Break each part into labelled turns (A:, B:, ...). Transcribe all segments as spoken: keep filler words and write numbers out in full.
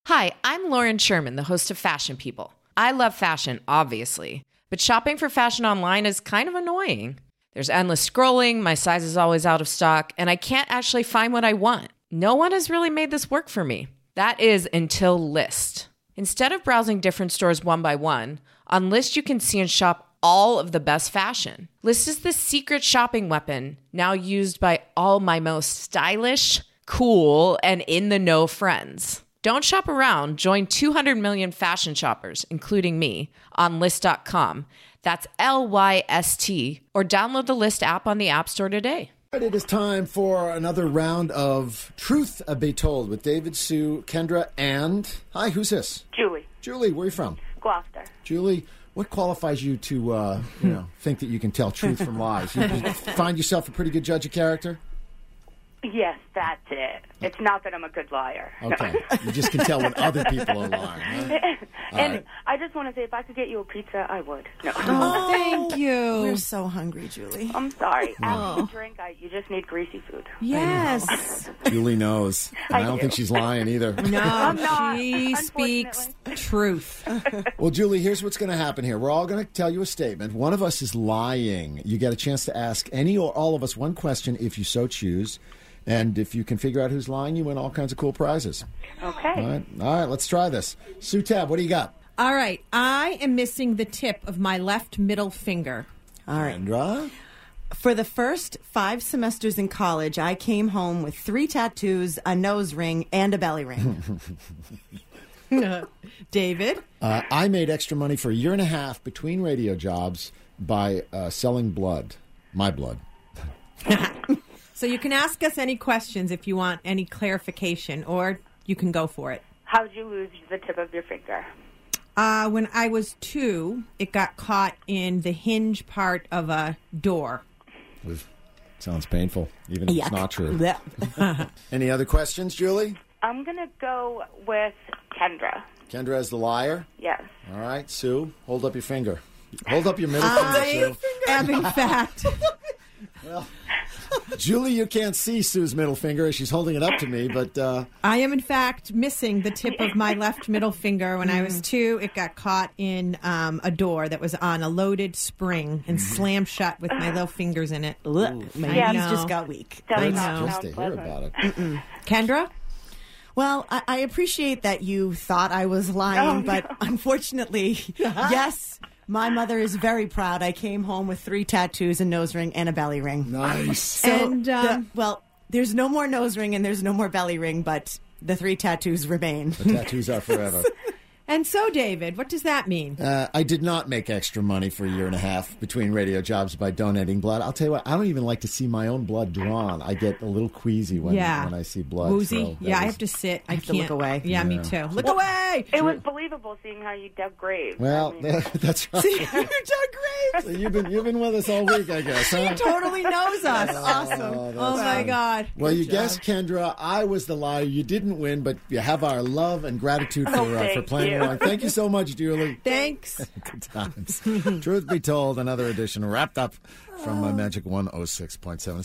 A: Hi, I'm Lauren Sherman, the host of Fashion People. I love fashion, obviously, but shopping for fashion online is kind of annoying. There's endless scrolling, my size is always out of stock, and I can't actually find what I want. No one has really made this work for me. That is until Lyst. Instead of browsing different stores one by one, on Lyst you can see and shop all of the best fashion. Lyst is the secret shopping weapon, now used by all my most stylish, cool, and in-the-know friends. Don't shop around. Join two hundred million fashion shoppers, including me, on Lyst dot com. That's L Y S T. Or download the Lyst app on the App Store today.
B: It is time for another round of Truth Be Told with David, Sue, Kendra, and... Hi, who's this?
C: Julie.
B: Julie, where are you from?
C: Gloucester.
B: Julie, what qualifies you to, uh, you know, think that you can tell truth from lies? You, you find yourself a pretty good judge of character?
C: Yes, that's it. It's not that I'm a good liar.
B: Okay.
C: No.
B: You just can tell when other people are lying. Huh?
C: And
B: right.
C: I just want to say, if I could get you a pizza, I would. No.
D: Oh, thank you.
E: We're so hungry, Julie.
C: I'm sorry.
E: Oh.
C: After you drink, I, you just need greasy food.
E: Yes.
B: Julie knows. And I, I don't
C: do.
B: think she's lying either.
D: No,
C: I'm not,
D: she speaks truth.
B: Well, Julie, here's what's going to happen here. We're all going to tell you a statement. One of us is lying. You get a chance to ask any or all of us one question if you so choose. And if you can figure out who's lying, you win all kinds of cool prizes.
C: Okay.
B: All right, all right, let's try this. Sue Tab, what do you got?
D: All right, I am missing the tip of my left middle finger.
E: All right.
B: Kendra?
E: For the first five semesters in college, I came home with three tattoos, a nose ring, and a belly ring.
D: David?
B: Uh, I made extra money for a year and a half between radio jobs by uh, selling blood. My blood.
D: So you can ask us any questions if you want any clarification, or you can go for it.
C: How'd you lose the tip of your finger?
D: Uh, when I was two, it got caught in the hinge part of a door.
B: Oof. Sounds painful, even if
E: Yuck.
B: it's not true.
E: Blech.
B: Any other questions, Julie?
C: I'm going to go with Kendra.
B: Kendra is the liar?
C: Yes.
B: All right, Sue, hold up your finger. Hold up your middle finger, Sue.
D: am in fact...
B: Well, Julie, you can't see Sue's middle finger as she's holding it up to me, but... Uh,
D: I am, in fact, missing the tip of my left middle finger. When I was two, it got caught in um, a door that was on a loaded spring and slammed shut with my little fingers in it.
E: Look, my
C: Yeah.
E: knees
D: I
E: just
D: know.
E: got weak.
C: That
D: I
C: was
D: know.
C: not
B: just to hear
C: pleasant.
B: about it.
D: Kendra?
E: Well, I, I appreciate that you thought I was lying,
C: Oh,
E: but
C: no.
E: unfortunately, yes, my mother is very proud. I came home with three tattoos, a nose ring, and a belly ring.
B: Nice.
E: So,
D: And, um,
E: the- well, there's no more nose ring and there's no more belly ring, but the three tattoos remain.
B: The tattoos are forever.
D: And so, David, what does that mean?
B: Uh, I did not make extra money for a year and a half between radio jobs by donating blood. I'll tell you what, I don't even like to see my own blood drawn. I get a little queasy when,
D: Yeah.
B: when I see blood.
D: Woozy?
B: so that
D: yeah, I
B: was-
D: have to sit. I
E: have to
D: can't
E: look away.
D: Yeah, me
B: Yeah.
D: too. Look away!
C: It was believable seeing how you dug graves.
B: Well,
C: I mean,
B: that's right.
E: you dug great.
B: So you've been you've been with us all week, I guess. Huh?
E: Totally knows us.
B: Oh,
E: Awesome.
B: that's
D: Oh, my
B: funny.
D: God.
B: Well,
D: Good
B: you
D: job.
B: guessed, Kendra. I was the liar. You didn't win, but you have our love and gratitude for
C: Oh,
B: uh, for
C: thank
B: playing
C: you.
B: along. Thank you so much, Julie.
D: Thanks.
B: Good times. Truth be told, another edition wrapped up from uh, Magic one oh six point seven.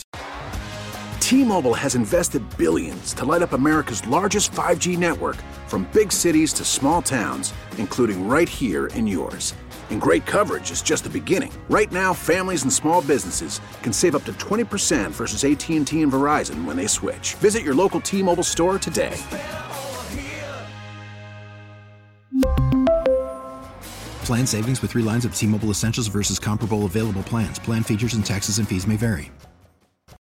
F: T-Mobile has invested billions to light up America's largest five G network, from big cities to small towns, including right here in yours. And great coverage is just the beginning. Right now, families and small businesses can save up to twenty percent versus A T and T and Verizon when they switch. Visit your local T-Mobile store today.
G: Plan savings with three lines of T-Mobile Essentials versus comparable available plans. Plan features and taxes and fees may vary.